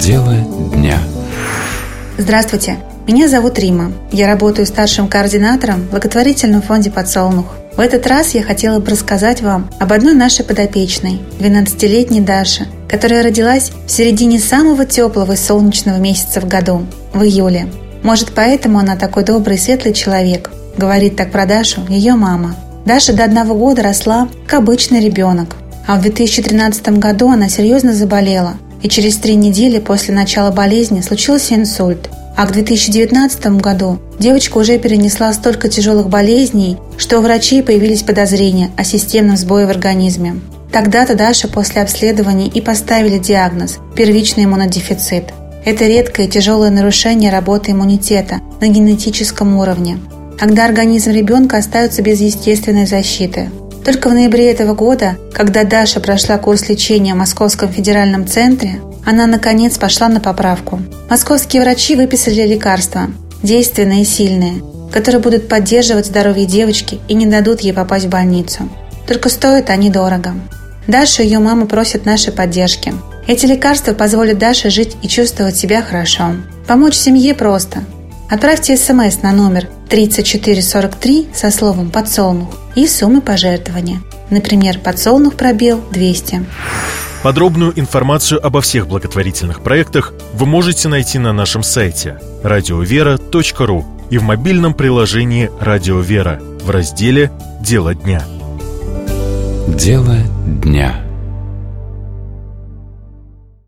Дело дня. Здравствуйте, меня зовут Рима. Я работаю старшим координатором в благотворительном фонде «Подсолнух». В этот раз я хотела бы рассказать вам об одной нашей подопечной, 12-летней Даше, которая родилась в середине самого теплого и солнечного месяца в году, в июле. Может, поэтому она такой добрый и светлый человек, говорит так про Дашу ее мама. Даша до 1 года росла как обычный ребенок, а в 2013 году она серьезно заболела, и через 3 недели после начала болезни случился инсульт. А к 2019 году девочка уже перенесла столько тяжелых болезней, что у врачей появились подозрения о системном сбое в организме. Тогда-то Даше после обследований и поставили диагноз – первичный иммунодефицит. Это редкое и тяжелое нарушение работы иммунитета на генетическом уровне, когда организм ребенка остается без естественной защиты. Только в ноябре этого года, когда Даша прошла курс лечения в Московском федеральном центре, она, наконец, пошла на поправку. Московские врачи выписали лекарства, действенные и сильные, которые будут поддерживать здоровье девочки и не дадут ей попасть в больницу. Только стоят они дорого. Даша и ее мама просят нашей поддержки. Эти лекарства позволят Даше жить и чувствовать себя хорошо. Помочь семье просто. Отправьте СМС на номер 3443 со словом «Подсолнух» и суммы пожертвования. Например, «Подсолнух» / 200. Подробную информацию обо всех благотворительных проектах вы можете найти на нашем сайте radiovera.ru и в мобильном приложении «Радио Вера» в разделе «Дело дня». Дело дня.